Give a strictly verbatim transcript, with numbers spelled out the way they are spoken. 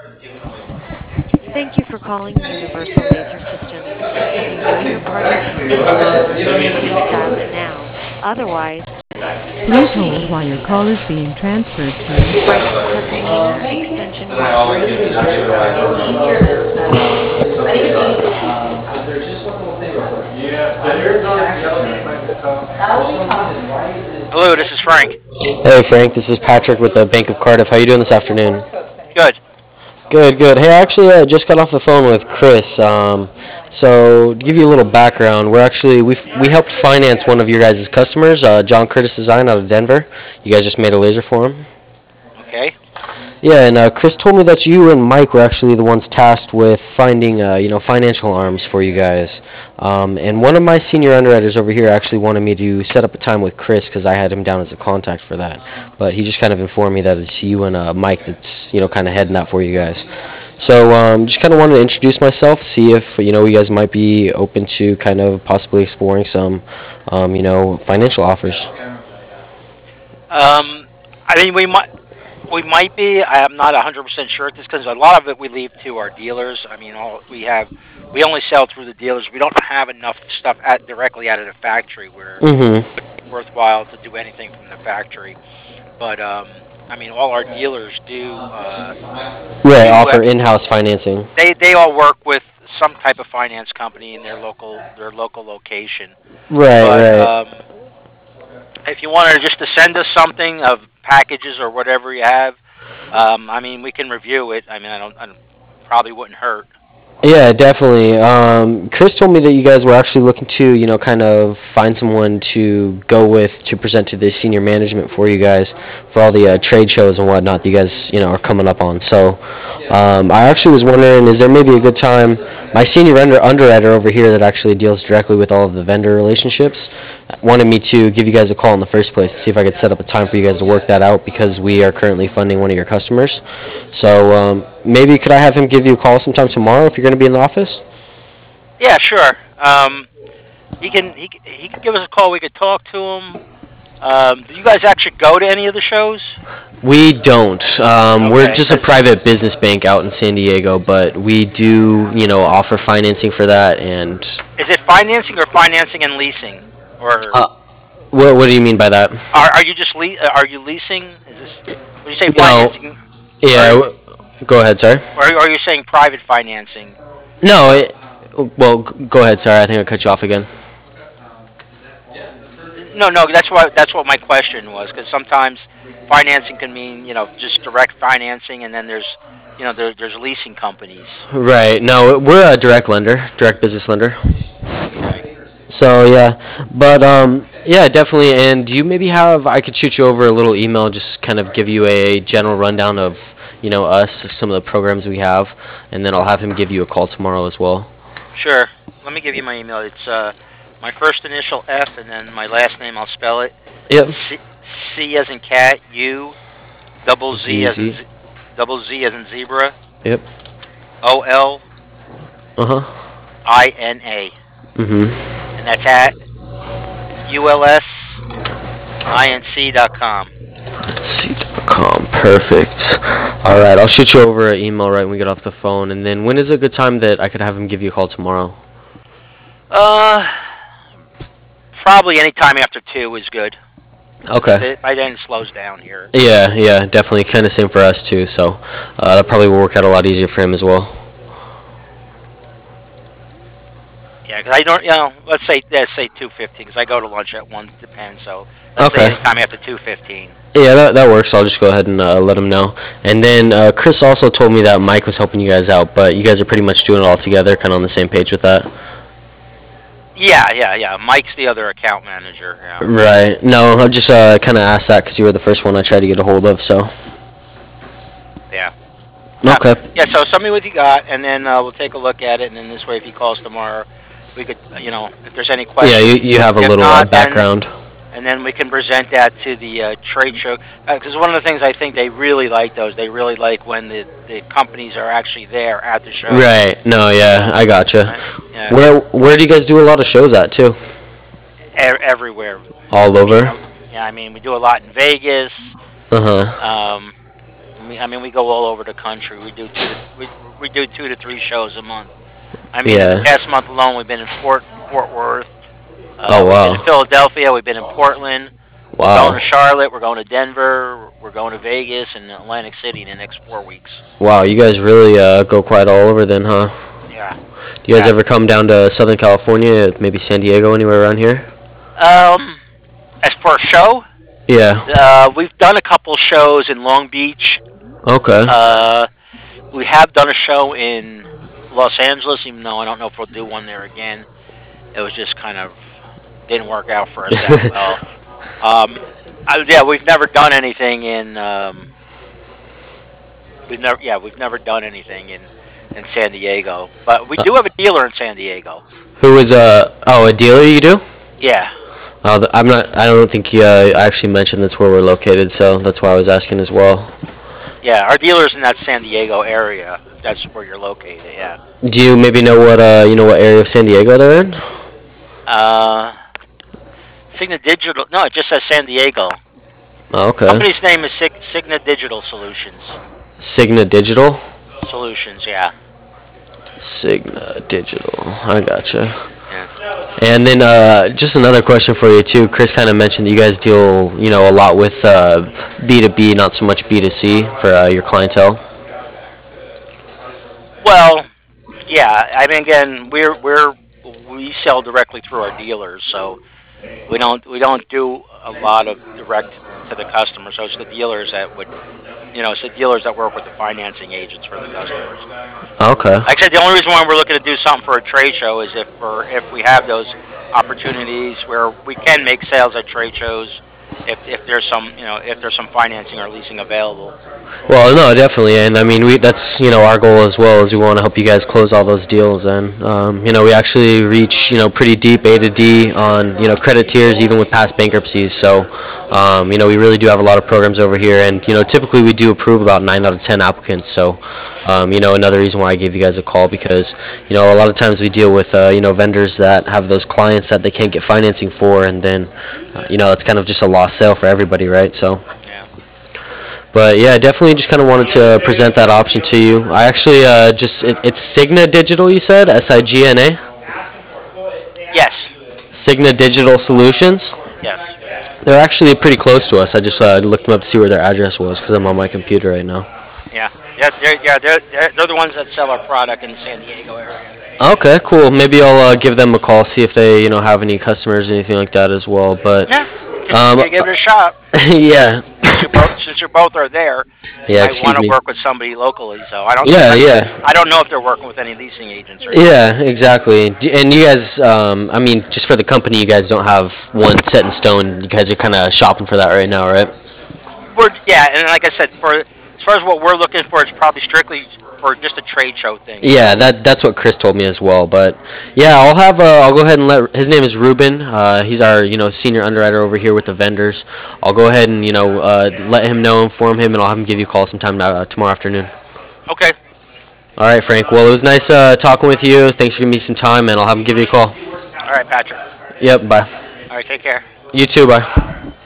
Thank you for calling Universal Laser Systems. If you know your party's extension number, please dial it now. Otherwise, Please hold while your call is being transferred to. Frank Carpenina, extension one three zero, may be available. Hello, this is Frank. Hey Frank, this is Patrick with the Bank of Cardiff. How you doing this afternoon? Good. Good, good. Hey, I actually uh, just got off the phone with Chris. Um, so to give you a little background, we're actually we we helped finance one of your guys' customers, uh, John Curtis Design out of Denver. You guys just made a laser for him. Okay. Yeah, and uh, Chris told me that you and Mike were actually the ones tasked with finding, uh, you know, financial arms for you guys. Um, and one of my senior underwriters over here actually wanted me to set up a time with Chris because I had him down as a contact for that. But he just kind of informed me that it's you and uh, Mike that's, you know, kind of heading that for you guys. So um, just kind of wanted to introduce myself, see if, you know, you guys might be open to kind of possibly exploring some, um, you know, financial offers. Um, I mean, we might we might be. I am not one hundred percent sure at this because a lot of it we leave to our dealers. I mean, all we have we only sell through the dealers. We don't have enough stuff at directly out of the factory where Mm-hmm. it's worthwhile to do anything from the factory. But um, I mean, all our dealers do uh, Right, do uh, offer in-house financing. they they all work with some type of finance company in their local their local location. Right, But right. um, if you wanted just to send us something of packages or whatever you have, um, I mean, we can review it. I mean, I don't, I don't probably wouldn't hurt. Yeah, definitely. Um, Chris told me that you guys were actually looking to, you know, kind of find someone to go with to present to the senior management for you guys for all the uh, trade shows and whatnot that you guys, you know, are coming up on. So, um, I actually was wondering, is there maybe a good time? My senior under underwriter over here that actually deals directly with all of the vendor relationships wanted me to give you guys a call in the first place to see if I could set up a time for you guys to work that out because we are currently funding one of your customers. So um, maybe could I have him give you a call sometime tomorrow if you're going to be in the office? Yeah, sure. Um, he can he c- he can give us a call. We could talk to him. Um, do you guys actually go to any of the shows? We don't. Um, we're Okay, just a because private business bank out in San Diego, but we do, you know, offer financing for that. And is it financing or financing and leasing, or uh, what, what do you mean by that? are are you just le- are you leasing? Is this when you say No. financing? Yeah. Are w- Go ahead. Sorry. or are you saying private financing? No. Uh, It, well, g- go ahead. Sorry. I think I cut you off again. No, no, that's what that's what my question was. Because sometimes financing can mean you know just direct financing, and then there's you know there, there's leasing companies. Right. No, we're a direct lender, direct business lender. Okay. So yeah, but um, yeah, definitely. And do you maybe have? I could shoot you over a little email, just kind of give you a general rundown of you know us, some of the programs we have, and then I'll have him give you a call tomorrow as well. Sure. Let me give you my email. It's uh my first initial F and then my last name. I'll spell it. Yep. C, C as in cat. U double Z Z as in Z. z, double Z as in zebra. Yep. O L Uh huh. I N A. Mhm. And that's at U L S I N C dot com. C dot com. Perfect. All right, I'll shoot you over an email right when we get off the phone, and then when is a good time that I could have him give you a call tomorrow? Uh, Probably any time after two is good. Because Okay. by then it slows down here. Yeah, yeah, definitely. Kind of same for us too. So uh, that probably will work out a lot easier for him as well. Yeah, because I don't, you know, let's say let's say two fifteen. Because I go to lunch at one. Depends. So let's say Okay. any time after two fifteen. Yeah, that, that works. I'll just go ahead and uh, let him know. And then uh, Chris also told me that Mike was helping you guys out, but you guys are pretty much doing it all together, kind of on the same page with that. Yeah, yeah, yeah. Mike's the other account manager. Yeah, Right. No, I just uh, kind of asked that because you were the first one I tried to get a hold of. So. yeah. Uh, Okay. yeah. So send me what you got, and then uh, we'll take a look at it. And then this way, if he calls tomorrow, we could, uh, you know, if there's any Yeah, you questions. you have a If little uh, not, then background. and then we can present that to the uh, trade show. Because one of the things I think they really like those, they really like when the, the companies are actually there at the show. Right. No. Yeah, Yeah, I gotcha. right. Yeah, Where Where do you guys do a lot of shows at too? e- everywhere. All I mean, over. um, yeah, I mean, we do a lot in Vegas. Uh huh. Um, We, I mean, we go all over the country. We do two, we, we do two to three shows a month. I mean, Yeah. the past month alone, we've been in Fort Fort Worth. Uh, Oh, wow. We've been in Philadelphia. We've been in Portland. We're Wow. going to Charlotte. We're going to Denver. We're going to Vegas and Atlantic City in the next four weeks. Wow, you guys really uh, go quite all over then, huh? Yeah. Do you guys Yeah. ever come down to Southern California, maybe San Diego, anywhere around here? Um, as for a show, Yeah. uh, we've done a couple shows in Long Beach. Okay. Uh, we have done a show in Los Angeles, even though I don't know if we'll do one there again. It was just kind of didn't work out for us that well. Um, I, yeah, we've never done anything in. Um, we've never, yeah, we've never done anything in, in San Diego, but we do have a dealer in San Diego. Who is uh oh a dealer you do? Yeah, Uh, th- I'm not. I don't think you uh, actually mentioned that's where we're located, so that's why I was asking as well. yeah, our dealer's in that San Diego area. That's where you're located. Yeah. Do you maybe know what uh you know what area of San Diego they're in? Uh, Signa Digital. No, it just says San Diego. Oh, okay. Company's name is Sig- Signa Digital Solutions. Signa Digital. Solutions, yeah. Signa Digital. I gotcha. Yeah. And then uh, just another question for you too. Chris kind of mentioned that you guys deal, you know, a lot with uh, B two B, not so much B two C for uh, your clientele. Well, yeah. I mean, again, we're we're we sell directly through our dealers, so we don't we don't do a lot of direct to the customer. So it's the dealers that would, you know, it's the dealers that work with the financing agents for the customers. Okay. Like I said, the only reason why we're looking to do something for a trade show is if for if we have those opportunities where we can make sales at trade shows, if if there's some you know if there's some financing or leasing available. Well, no, definitely, and I mean, we that's you know our goal as well is we want to help you guys close all those deals, and um, you know we actually reach you know pretty deep A to D on you know credit tiers even with past bankruptcies. So um, you know we really do have a lot of programs over here, and you know typically we do approve about nine out of ten applicants. So um, you know another reason why I gave you guys a call because you know a lot of times we deal with uh, you know vendors that have those clients that they can't get financing for, and then uh, you know it's kind of just a lost sale for everybody, right? So. Yeah. But yeah, definitely just kind of wanted to present that option to you. I actually uh, just, it, it's Signa Digital, you said? S I G N A? Yes. Signa Digital Solutions? Yes. They're actually pretty close to us. I just uh, looked them up to see where their address was because I'm on my computer right now. Yeah. Yeah. They're, yeah. They're, they're they're the ones that sell our product in the San Diego area. Okay, cool. Maybe I'll uh, give them a call, see if they, you know, have any customers or anything like that as well. But Yeah. Give, Um, give it a shot. yeah, Since you both, since you both are there, yeah. I Excuse want to me. work with somebody locally. So I don't. Yeah, I, yeah. I don't know if they're working with any leasing agents or. Yeah, exactly. D- And you guys, um, I mean, just for the company, you guys don't have one set in stone. You guys are kind of shopping for that right now, right? We're, yeah, and like I said, for as far as what we're looking for, it's probably strictly for just a trade show thing. Yeah, that that's what Chris told me as well. But yeah, I'll have uh, I'll go ahead and let his name is Ruben. Uh, he's our you know senior underwriter over here with the vendors. I'll go ahead and you know uh, let him know, inform him, and I'll have him give you a call sometime uh, tomorrow afternoon. Okay. All right, Frank. Well, it was nice uh, talking with you. Thanks for giving me some time, and I'll have him give you a call. All right, Patrick. Yep. Bye. All right, take care. You too. Bye.